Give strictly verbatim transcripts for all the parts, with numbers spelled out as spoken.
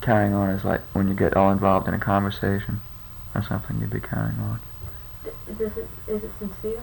carrying on is like when you get all involved in a conversation or something, you'd be carrying on. D- does it, is it sincere?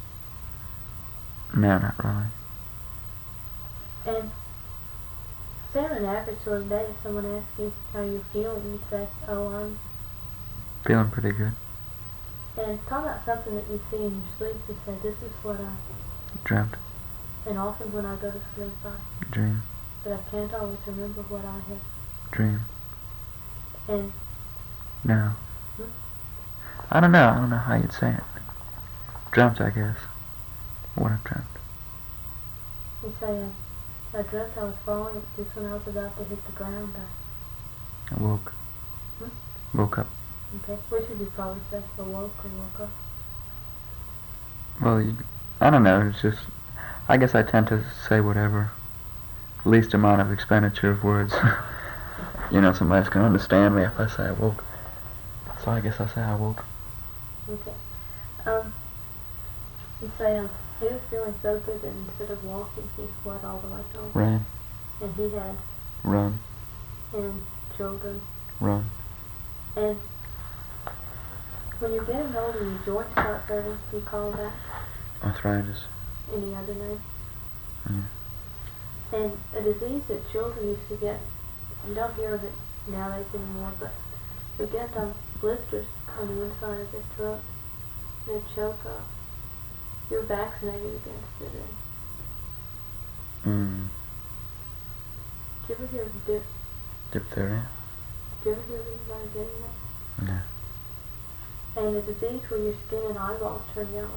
No, not really. And say on an average sort of day, if someone asks you how you're feeling, you'd say, oh, I'm... Feeling pretty good. And talk about something that you see in your sleep, you'd say, this is what I... Dreamt. And often when I go to sleep, I... Dream. But I can't always remember what I have... Dream. And... No. Hmm? I don't know. I don't know how you'd say it. Dreamt, I guess. What I've dreamt. You say, uh, I dreamt I was falling, just when I was about to hit the ground, I... I woke. Hmm? Woke up. Okay, which would you probably say, awoke or woke up? Well, you, I don't know. It's just... I guess I tend to say whatever. Least amount of expenditure of words. You know, somebody's gonna understand me if I say I woke. So I guess I say I woke. Okay. Um, you say, um, he was feeling so good that instead of walking, he fled all the way home. Ran. And he has... Run. And children. Run. And when you're getting older and your joints start hurting, you call that Arthritis. any other name? Yeah. And a disease that children used to get, you don't hear of it nowadays anymore, but they get um, blisters on the inside of their throat. They choke up. You're vaccinated against it. And Mm. did you ever hear of dip? Diphtheria? Did you ever hear of anybody getting that? No. And a disease where your skin and eyeballs turn yellow.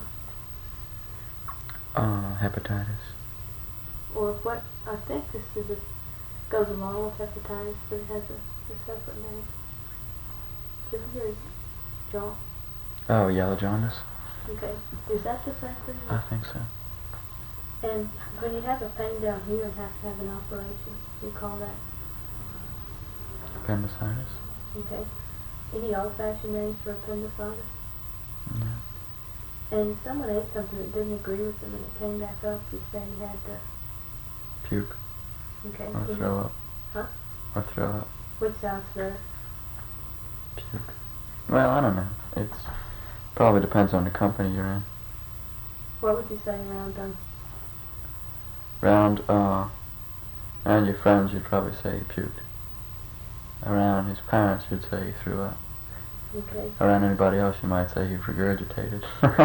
Uh, hepatitis. Or what, I think this is a, goes along with hepatitis, but it has a, a separate name. Did you ever hear of jaundice? Oh, yellow jaundice? Okay, is that the same thing? I think so. And when you have a pain down here and have to have an operation, you call that? Appendicitis? Okay. Any old-fashioned names for appendicitis? No. And if someone ate something that didn't agree with them and it came back up, you'd say you had to... Puke. Okay. Or throw up. Huh? Or throw up. Which sounds better? Puke. Well, I don't know. It's probably depends on the company you're in. What would you say around um? Around, uh, around your friends, you'd probably say he puked. Around his parents, you'd say he threw up. Okay. Around anybody else, you might say he regurgitated.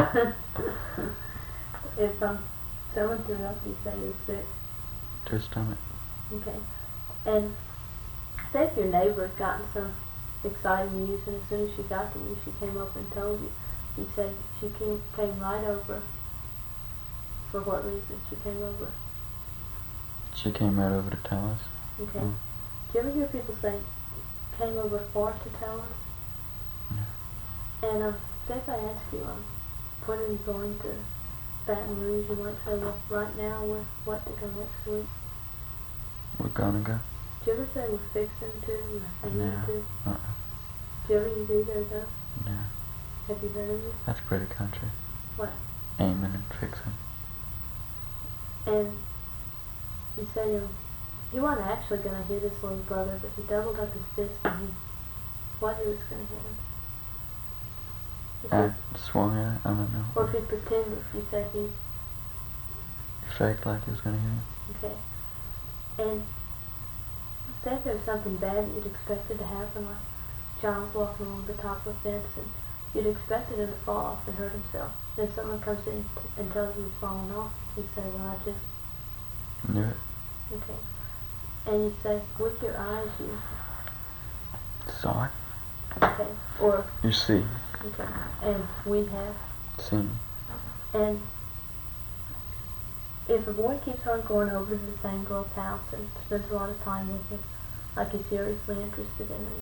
If um, someone threw up, you say you're sick. To his stomach. Okay. And say if your neighbor had gotten some exciting news and as soon as she got the news she came over and told you, you'd say she came, came right over. For what reason she came over? She came right over to tell us. Okay. Mm. Do you ever hear people say, came over for to tell us? No. And um, say if I ask you, um, when are you going to Baton Rouge, you might say, well, right now we're what to go next week. We're gonna go? Do you ever say we're fixing to or aiming No. to? Uh-uh. Do you ever use either of those? No. Have you heard of it? That's pretty country. What? Aiming and fixing. And you say, um, he wasn't actually going to hit his little brother, but he doubled up his fist and he, what he was going to hit him. If I he, swung at it, I don't know. or if he pretended, you say he, He faked like he was gonna hit him. okay. And say if there was something bad that you'd expected to happen, like John's walking along the top of a fence and you'd expected him to fall off and hurt himself. Then someone comes in t- and tells you he's fallen off. You'd say, well, I just... Knew it. Okay. And you'd say, with your eyes, you... Saw it. Okay. Or... You see. Okay. And we have... Seen. And... if a boy keeps on going over to the same girl's house and spends a lot of time with her, like he's seriously interested in her,